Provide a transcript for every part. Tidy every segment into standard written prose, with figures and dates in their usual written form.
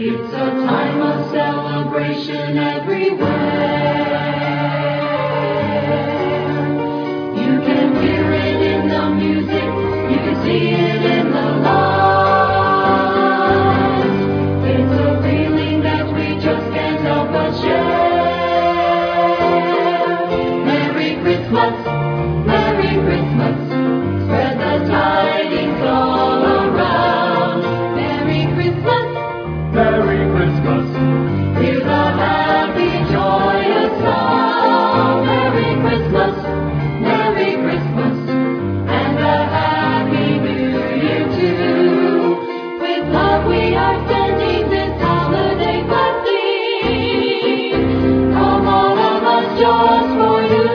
It's a time of celebration everywhere. You can hear it in the music, you can see it in the lights. It's a feeling that we just can't help but share. Merry Christmas, Merry Christmas, spread the tidings all around. Merry Christmas, Merry Christmas. hear the happy, joyous song. Merry Christmas, Merry Christmas, and a Happy New Year too. With love we are sending this holiday blessing from all of us just for you.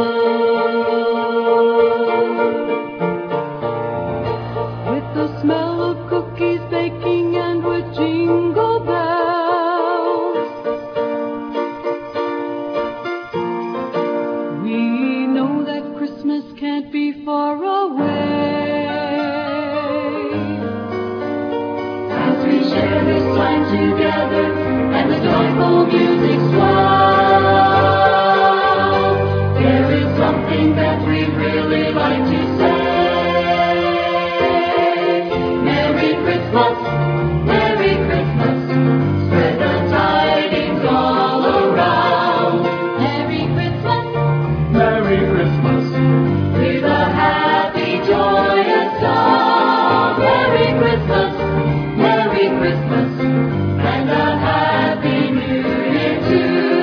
With the smell of cookies baking and with jingle bells, we know that Christmas can't be far away. As we share this time together and the joyful music swells, there is something that we really like to say. Merry Christmas, Merry Christmas, spread the tidings all around. Merry Christmas, Merry Christmas. hear the happy, joyous song. Merry Christmas, Merry Christmas, and a Happy New Year too.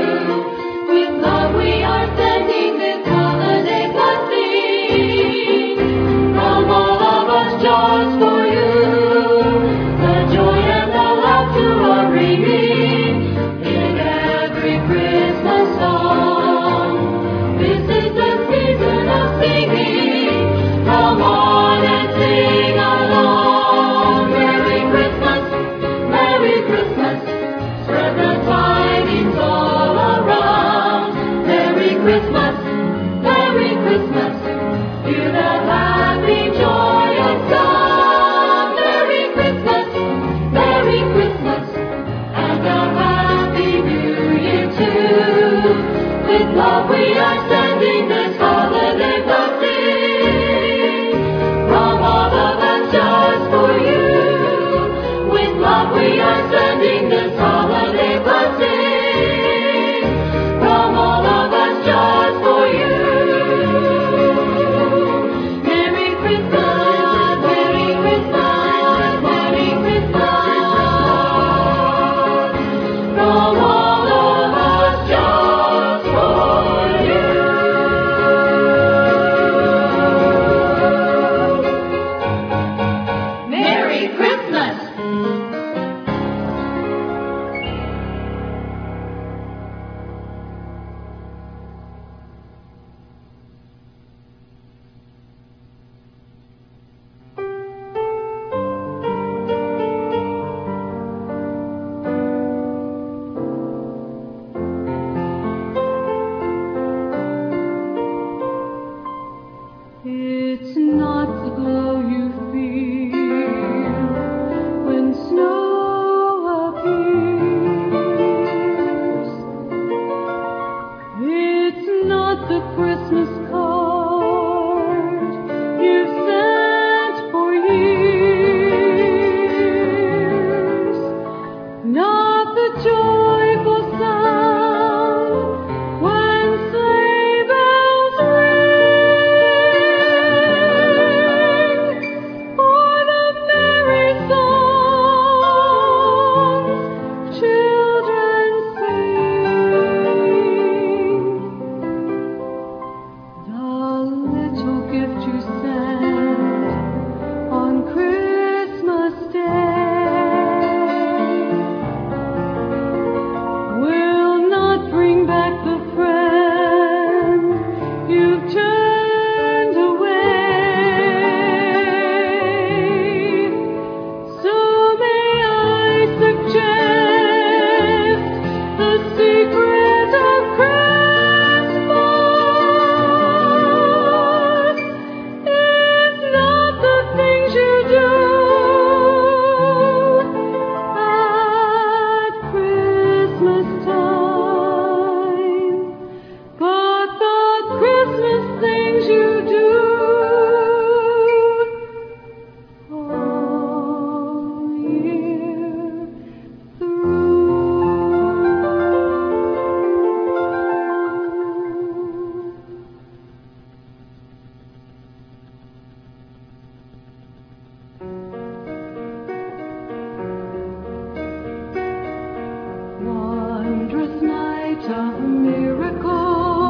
night of miracle.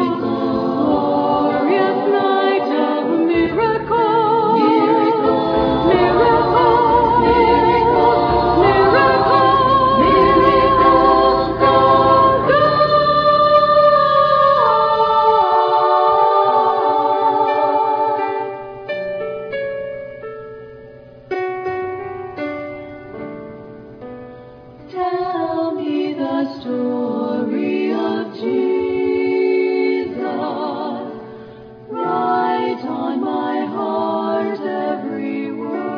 Glorious night of miracle. Miracle. Tell me the story of Jesus. Write on my heart every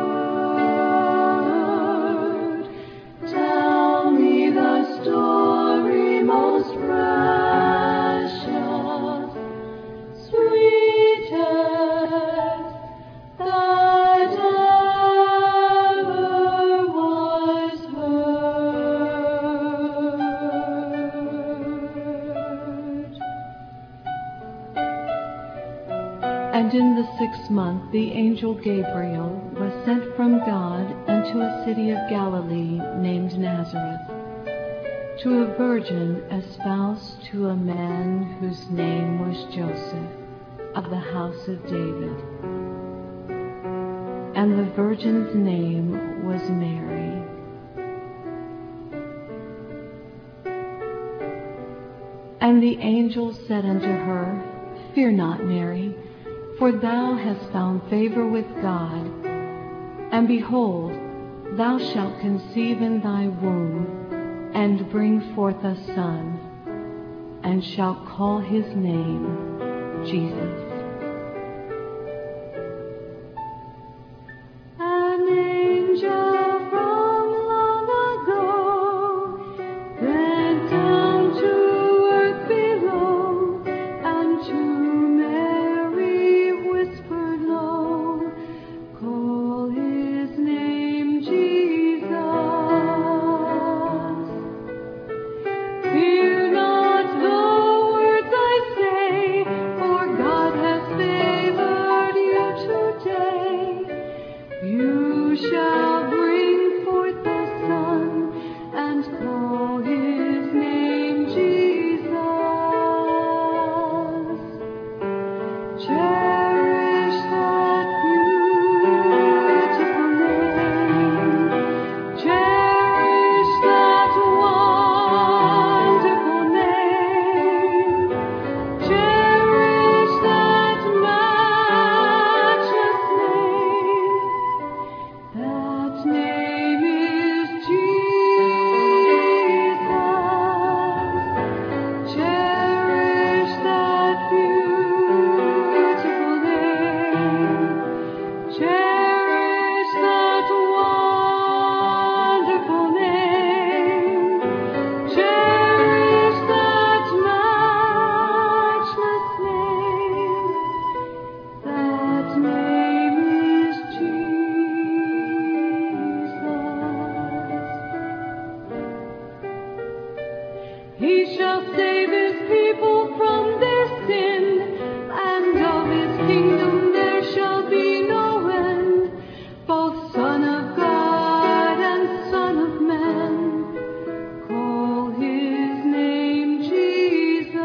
word. Tell me the story most precious, sweetest that ever was heard. And in the 6th month the angel Gabriel was sent from God unto a city of Galilee named Nazareth, to a virgin espoused to a man whose name was Joseph, of the house of David. And the virgin's name was Mary. And the angel said unto her, Fear not, Mary, for thou hast found favor with God. And behold, thou shalt conceive in thy womb, and bring forth a son, and shalt call his name Jesus. An angel from long ago went down to earth below, and to Mary whispered low, Call his name Jesus. Fear not the words I say, for God has favored you today. You shall bring forth a son, and call his name Jesus. Cherish that beautiful name. Cherish that wonderful name. Cherish that matchless name. That name is Jesus. Cherish that beautiful name. Cherish that wonderful name. Cherish that matchless name. That name is Jesus. He shall save his people from their sin, and of his kingdom there shall be no end. Both Son of God and Son of Man, call his name Jesus.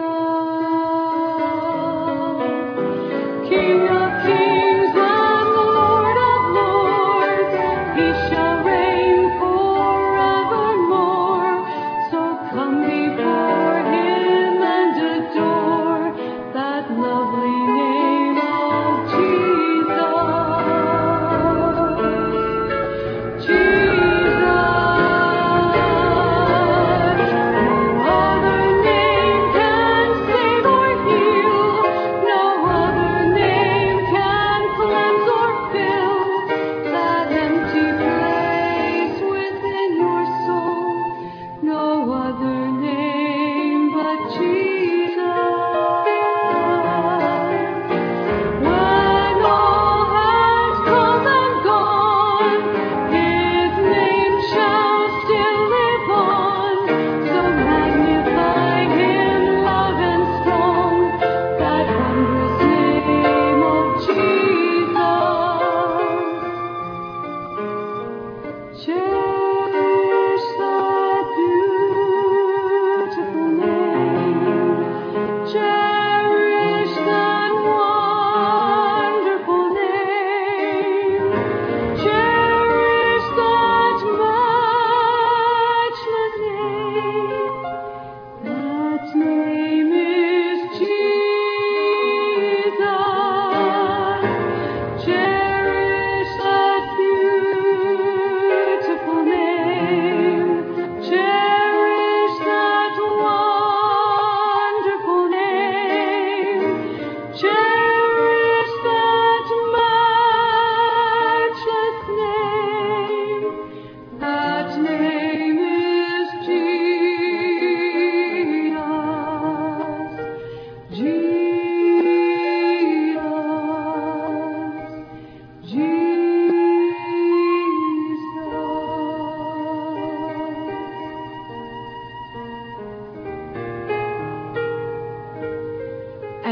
King of kings and Lord of lords, he shall reign forevermore. So come before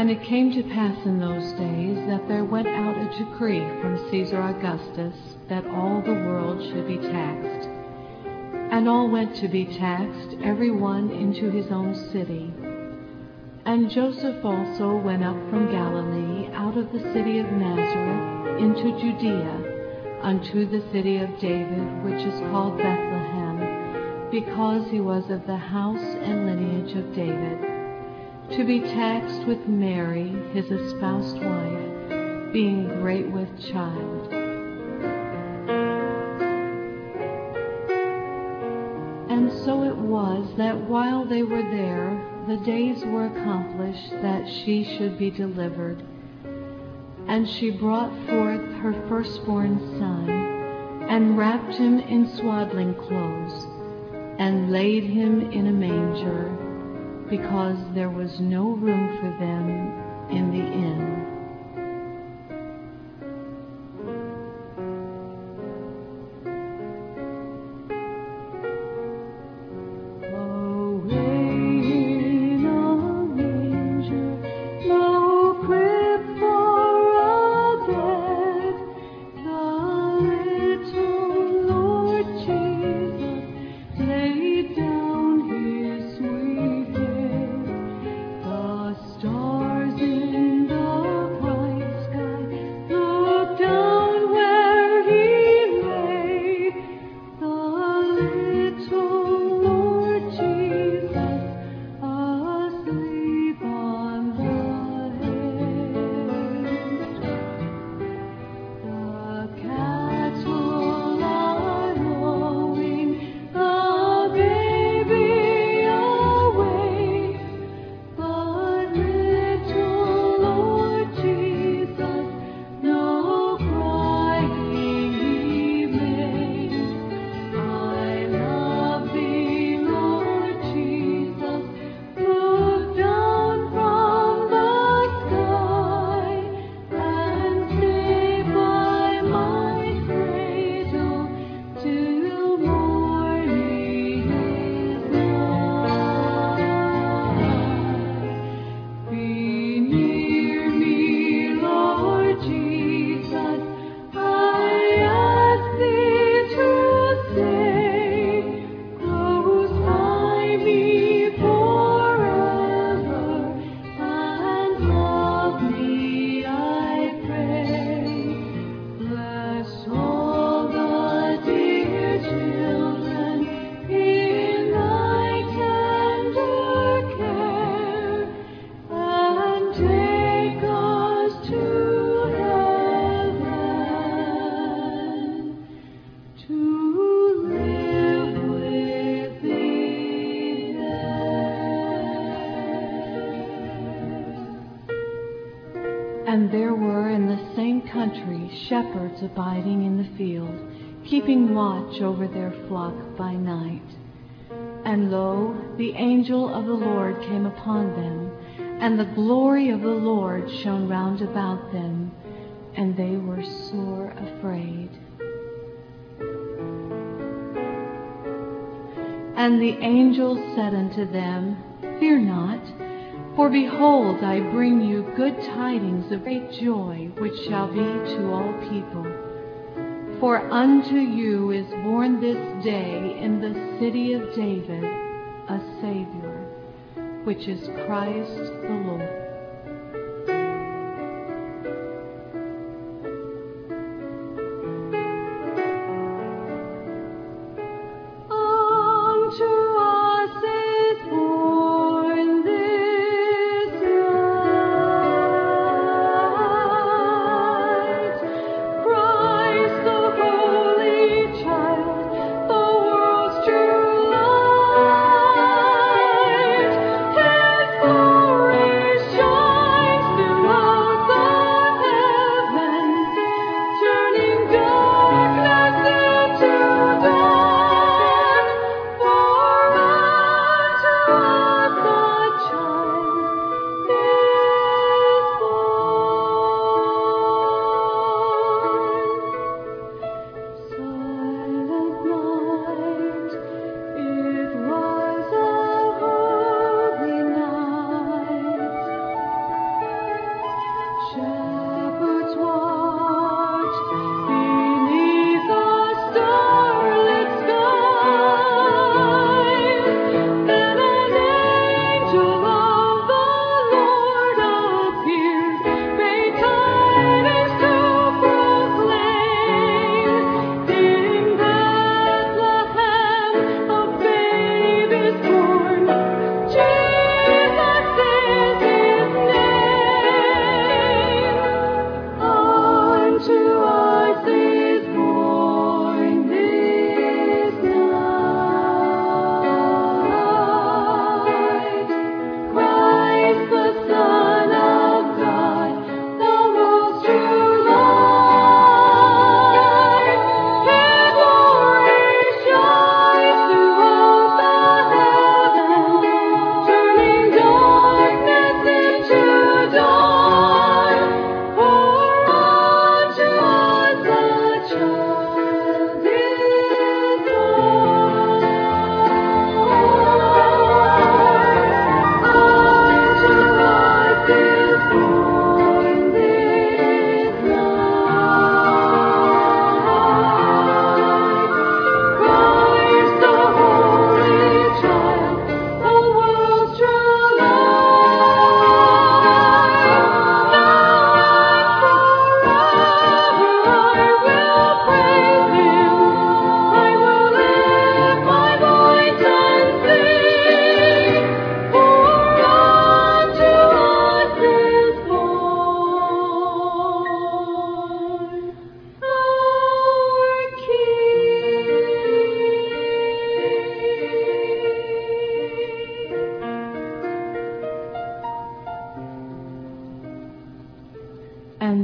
And it came to pass in those days that there went out a decree from Caesar Augustus that all the world should be taxed. And all went to be taxed, every one into his own city. And Joseph also went up from Galilee, out of the city of Nazareth, into Judea, unto the city of David, which is called Bethlehem, because he was of the house and lineage of David, to be taxed with Mary, his espoused wife, being great with child. And so it was that while they were there, the days were accomplished that she should be delivered. And she brought forth her firstborn son, and wrapped him in swaddling clothes, and laid him in a manger, because there was no room for them in the inn. And there were in the same country shepherds abiding in the field, keeping watch over their flock by night. And lo, the angel of the Lord came upon them, and the glory of the Lord shone round about them, and they were sore afraid. And the angel said unto them, Fear not, for behold, I bring you good tidings of great joy, which shall be to all people. For unto you is born this day in the city of David a Savior, which is Christ the Lord. Show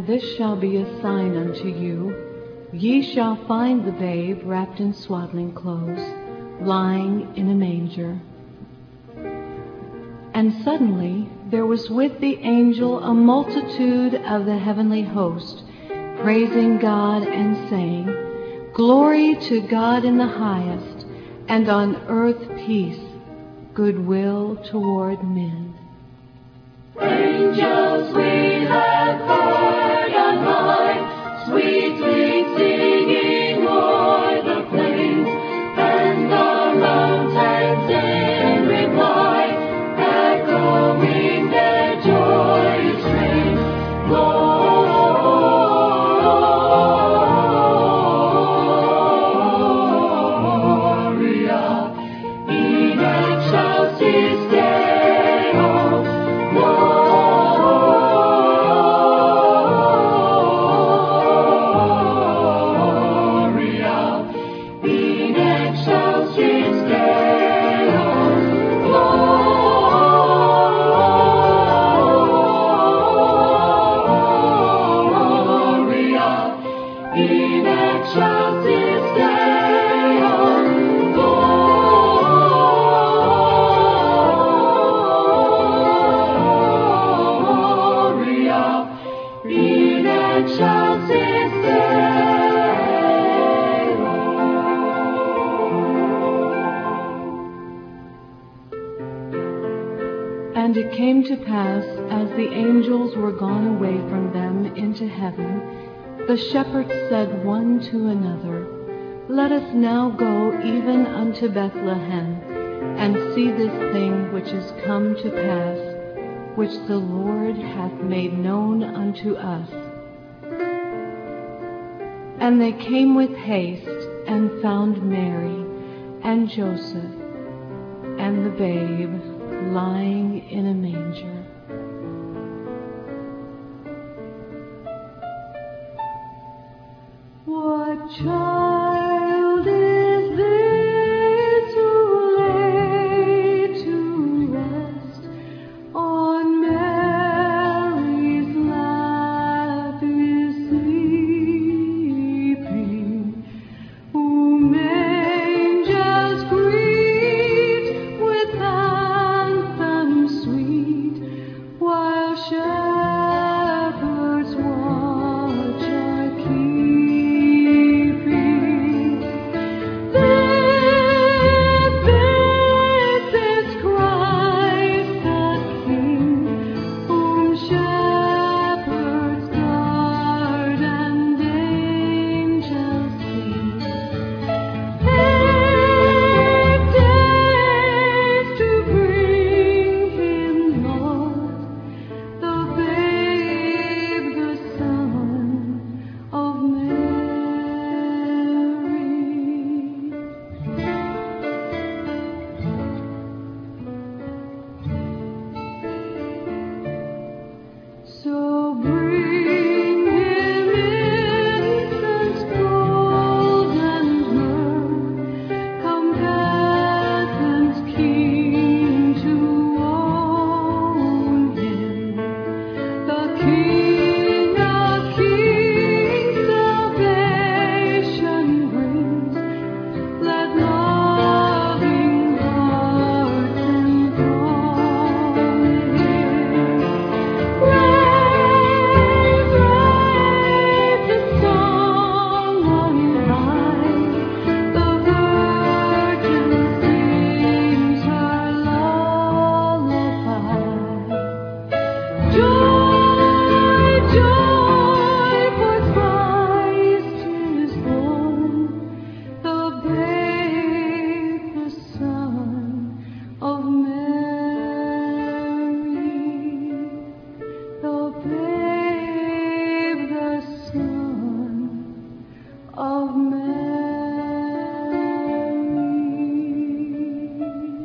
this shall be a sign unto you. Ye shall find the babe wrapped in swaddling clothes, lying in a manger. And suddenly there was with the angel a multitude of the heavenly host, praising God and saying, Glory to God in the highest, and on earth peace, goodwill toward men. Angels we have heard on high, sweetly singing o'er the plains, and the mountains in reply, echoing their joyous strain. Gloria in excelsis Deo. Gloria in excelsis Deo. Gloria in excelsis Deo. Gloria in excelsis Deo. And it came to pass, as the angels were gone away from them into heaven, the shepherds said one to another, Let us now go even unto Bethlehem, and see this thing which is come to pass, which the Lord hath made known unto us. And they came with haste, and found Mary, and Joseph, and the babe lying in a manger. What child is this who lay to rest on Mary's lap is sleeping, whom angels greet with anthems sweet, while shepherds watch are keeping? This is Christ the King, whom shepherds guard and angels sing. Days to bring him, Lord, the babe, the Son of Mary. So bring him incense, gold, and myrrh, come peasant king to own him, the King of kings, salvation brings. Let loving hearts enthrall him. Raise the song on high, the Virgin sings her lullaby. Joy, joy, for Christ is born, the babe, the Son of Mary, the babe, the Son of Mary.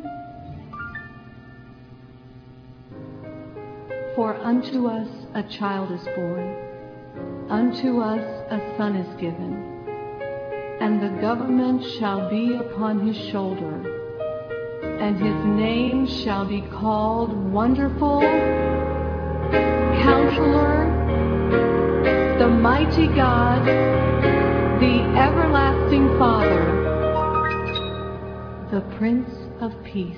For unto us a child is born, unto us a son is given, and the government shall be upon his shoulder, and his name shall be called Wonderful, Counselor, mighty God, the everlasting Father, the Prince of Peace.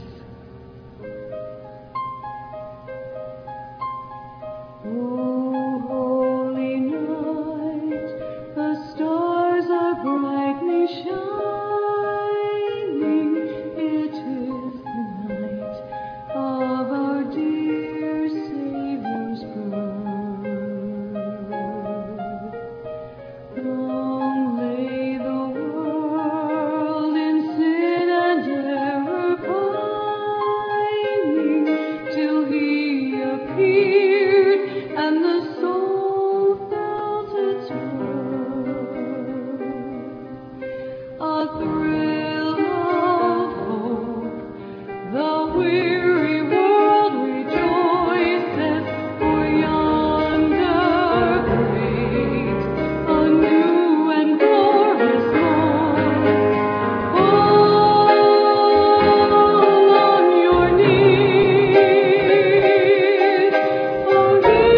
Oh, holy night, the stars are brightly shining. It is the night of our dear Savior's birth. Long lay the world in sin and error pining, till He appeared and the soul felt its worth. A thrill of hope, the weary world rejoices, for yonder great, a new and glorious morn. Fall on your knees, oh,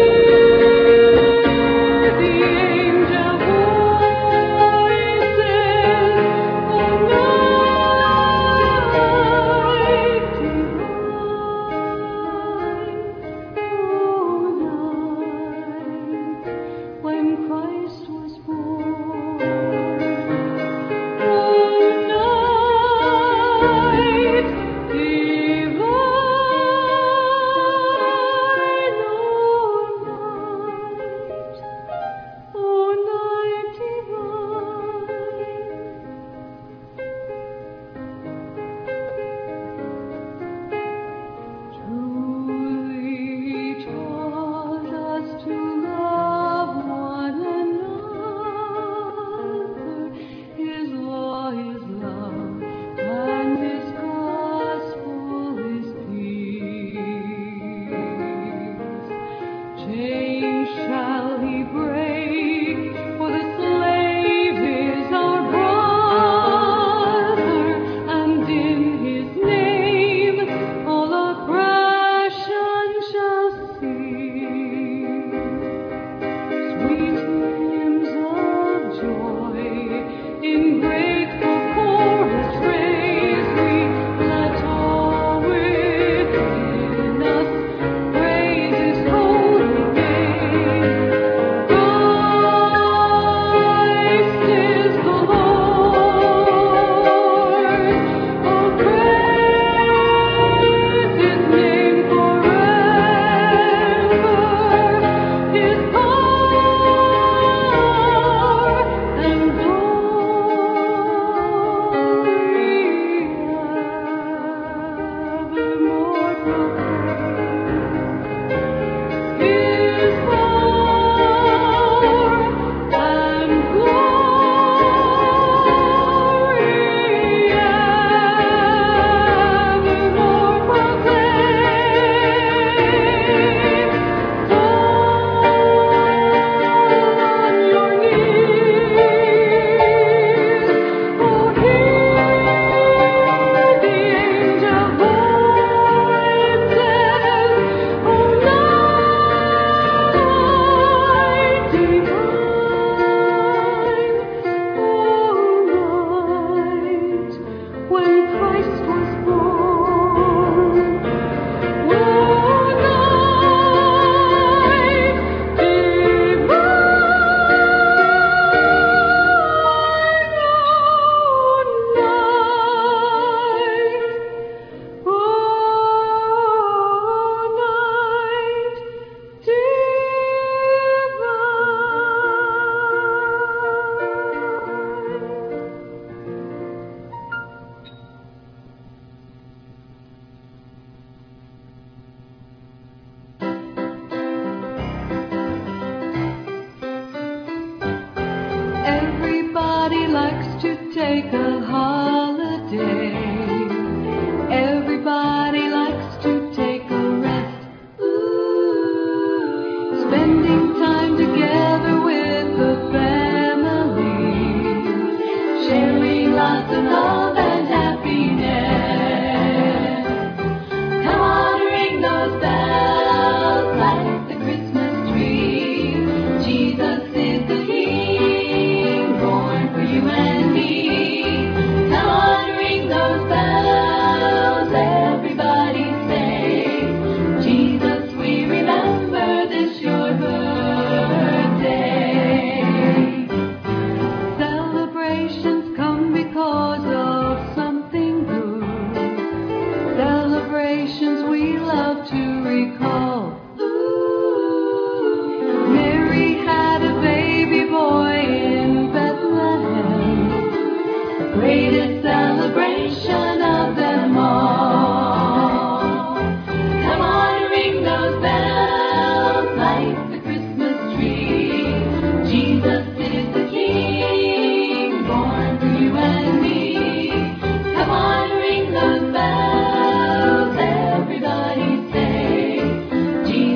hear the angel voices, oh, night divine, when Christ was born. Night divine, oh, night divine. Truly taught us to love one another. His law is love, and His gospel is peace. Chains shall He break, for the slave is our brother, and in His name all oppression shall cease. Sweet hymns of joy in grateful chorus raise we, let all within us praise His holy name. Christ is the Lord. Oh, praise His name forever. His power and glory evermore proclaim. His power and glory evermore proclaim. Fall on your knees, oh, hear the angel voices, celebrations we love to recall. Mary had a baby boy in Bethlehem, the greatest celebration of them all. Come on, ring those bells, light the Christmas tree. Jesus is the King, born for you and me. Come on, ring those bells, everybody say, Jesus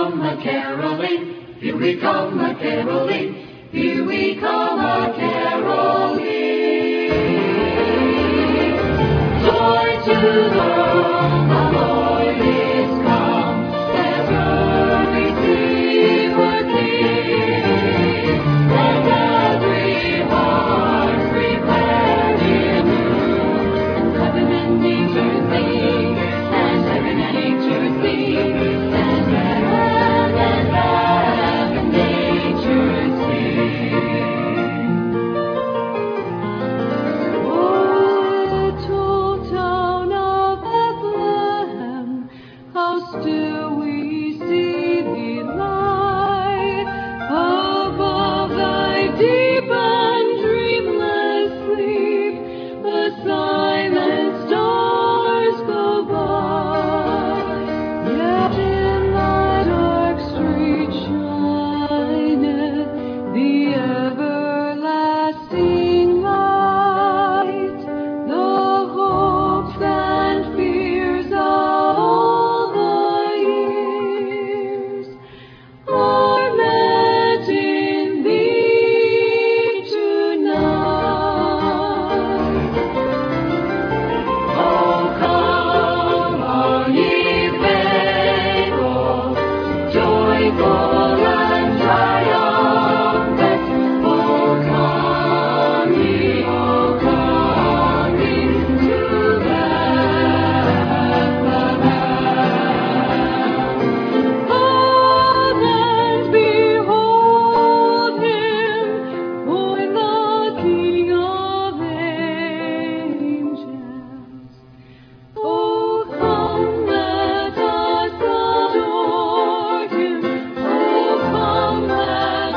come a-caroling, here we come a-caroling, here we come a-caroling. Joy to the Lord is come, let earth receive her King. Let every heart prepare anew, and heaven and nature sing, and heaven and nature sing, and heaven and nature sing. Little town of Bethlehem, how still we see thee lie above thy deep and dreamless sleep. The silent stars go by, yet in thy dark street shineth the everlasting light. The hopes and fears of all the years are met in thee tonight. Oh, come, all ye faithful, joyful and triumphant. Oh, come ye to Bethlehem. Come and behold him, born the King of angels. Oh, come, let us adore him. Oh, come, let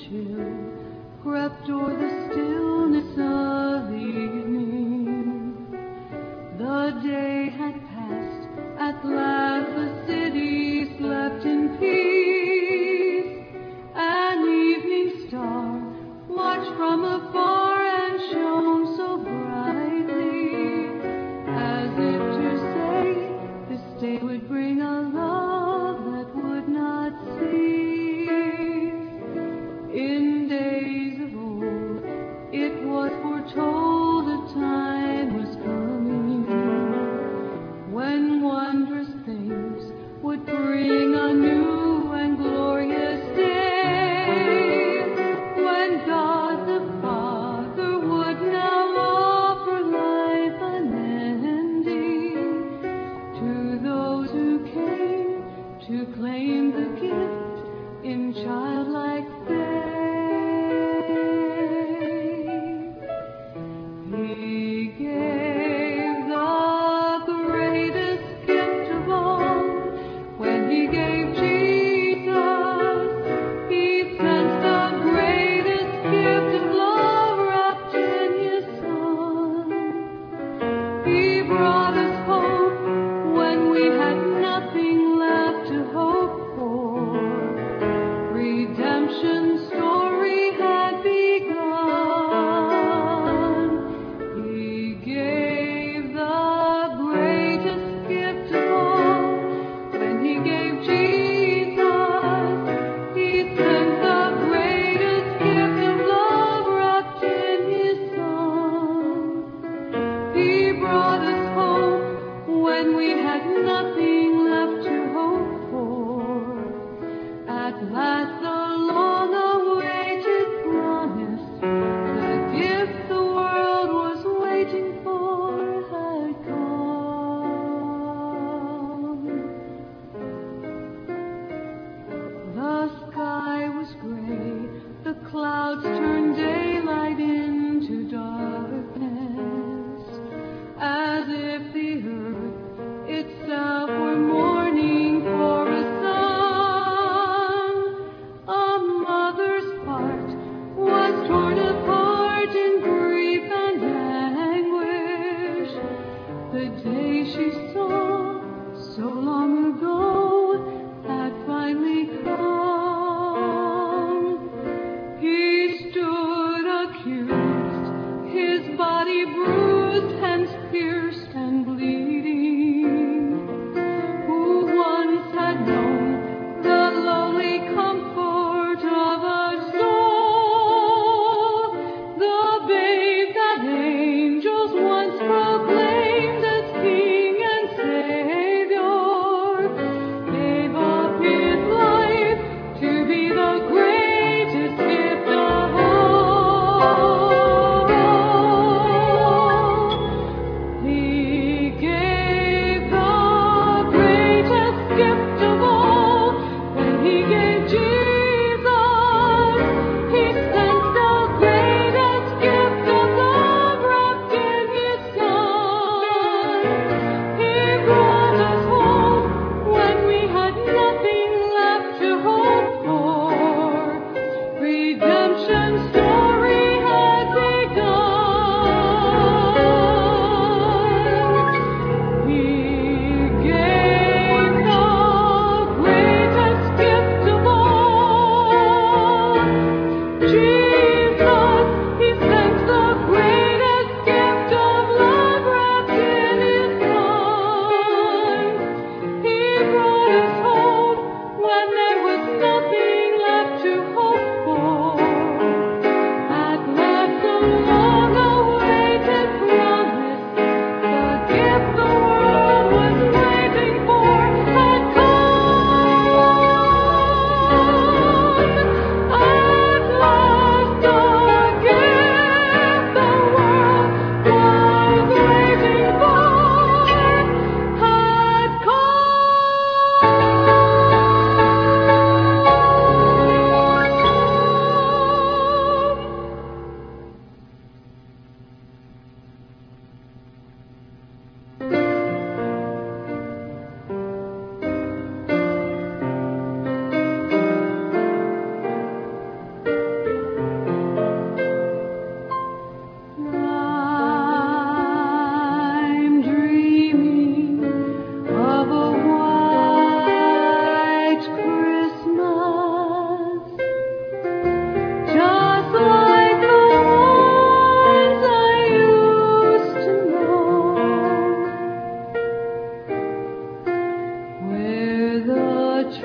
chill crept o'er the stillness of evening. The day had passed, at last the city slept in peace. An evening star watched from afar and shone so brightly, as if to say this day would bring a love that would not cease. In days of old it was foretold a time was coming when wondrous things would bring a new and glorious day, when God the Father would now offer life unending to those who came to claim the gift in childlike faith. He gave the greatest gift of all when he gave Jesus. He sent the greatest gift of love wrapped in his Son. He brought us hope when we had nothing left to hope for. Redemption's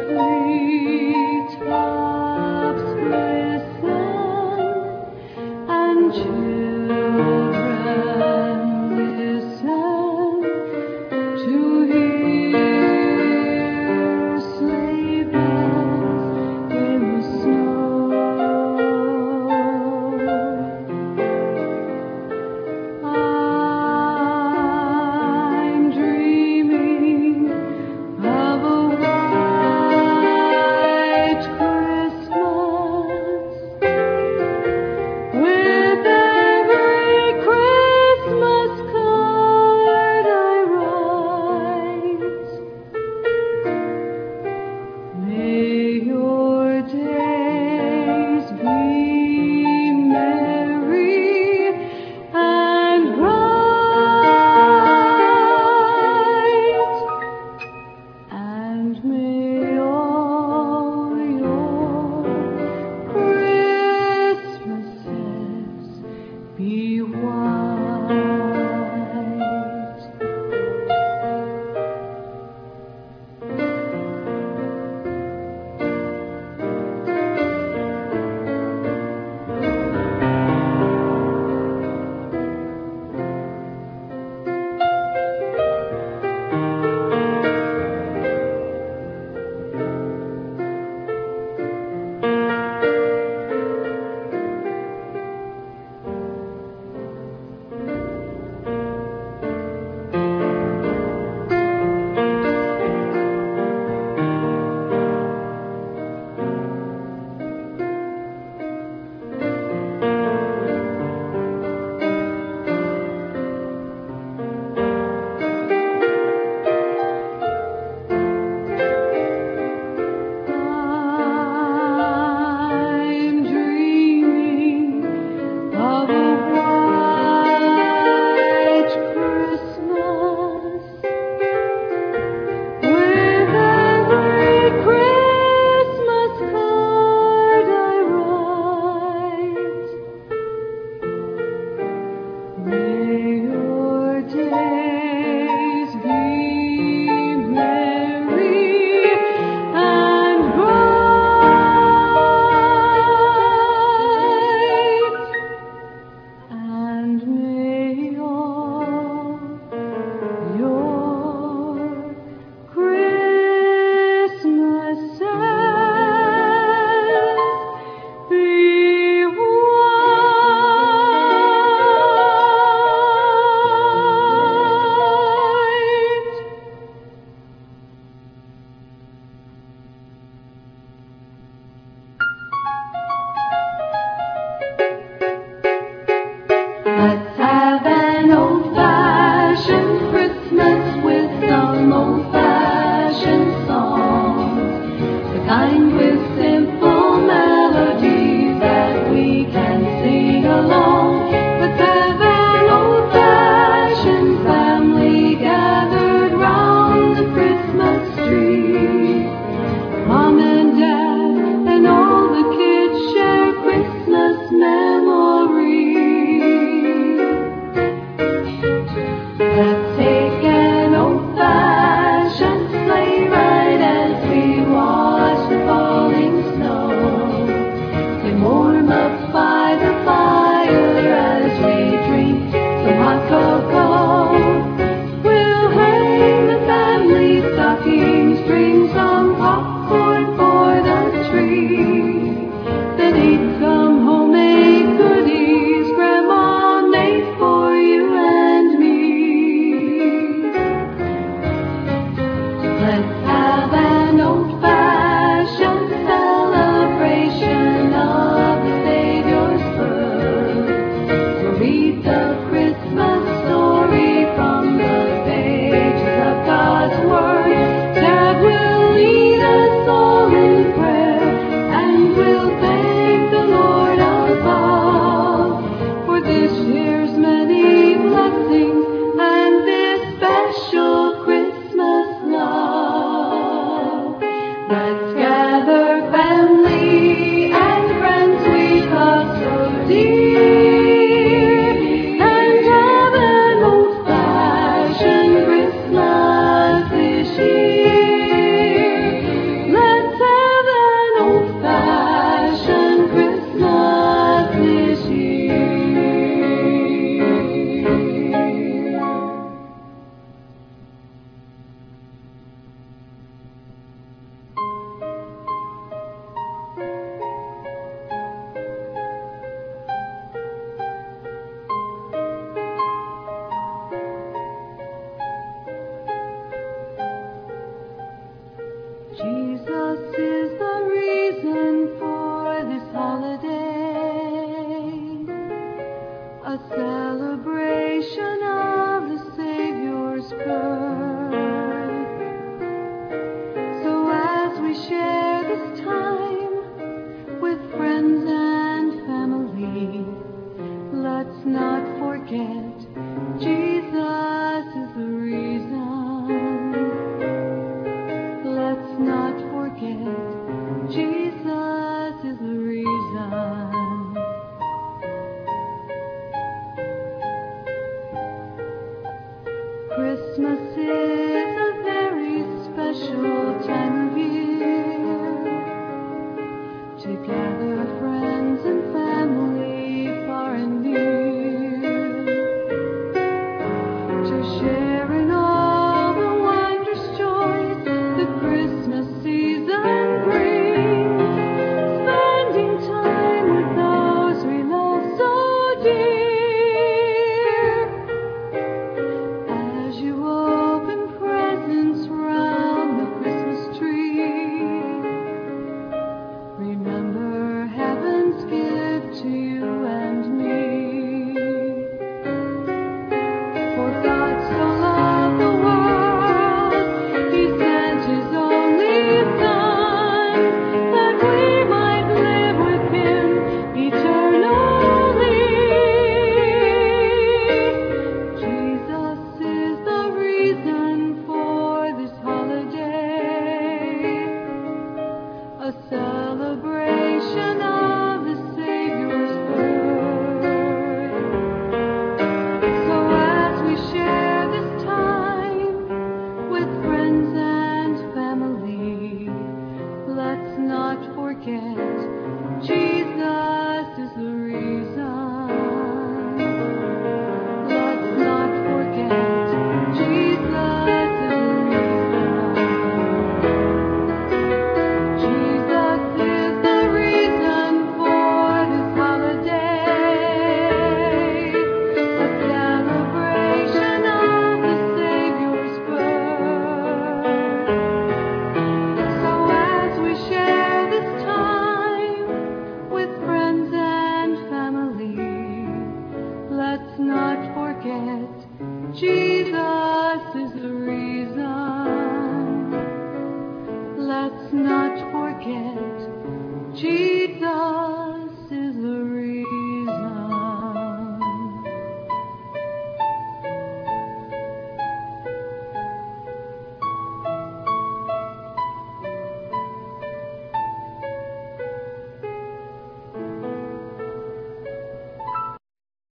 treetops listen, and children listen to hear sleigh bells in the snow. I'm dreaming of a white Christmas, with every Christmas card I write. May your days be merry and bright, and may all your Christmases be white. I'm dreaming of a white Christmas, with every Christmas card I write. May your days be merry and bright, and may all your Christmases be white. Let's have an old-fashioned Christmas with some old-fashioned songs, the kind with simple melodies that we can sing along. Let's have an old-fashioned family gathered round the Christmas tree. Mom and Dad and all the kids share Christmas memories. Let's take an old-fashioned sleigh ride as we watch the falling snow. Get warm up by the fire as we drink some hot cocoa. We'll hang the family stockings, bring some popcorn for the tree. Then eat some homemade goodies Grandma made for you and me. Let's have an old-fashioned celebration of the Savior's birth. We'll read the Christmas story from the pages of God's Word. Dad will lead us all in prayer, and we'll thank the Lord above for this year's many blessings and this special Christmas love. Let's gather family and friends we love so dear, and have an old-fashioned Christmas this year. Let's Jesus is the reason for this holiday, a celebration of the Savior's birth. So as we share this time with friends and family, let's not forget Jesus is the reason. Let's not forget Jesus is the reason. Christmas is a very special time of year to gather friends and family far and near, to share in all the wondrous joys the Christmas season brings, spending time with those we love so dear. As you open presents round the Christmas tree, remember heaven's gift to you and me. For God so loved the world, He sent His only Son, that we might live with Him eternally. Jesus is the reason for this holiday, a celebration of the Savior's birth. So as we share this time with friends and family, let's not forget Jesus is the reason. Let's not forget Jesus is the reason. Jesus is the reason for this holiday, a celebration of the Savior's birth. So as we share this time with friends and family, let's not forget Jesus is the reason. Let's not forget Jesus.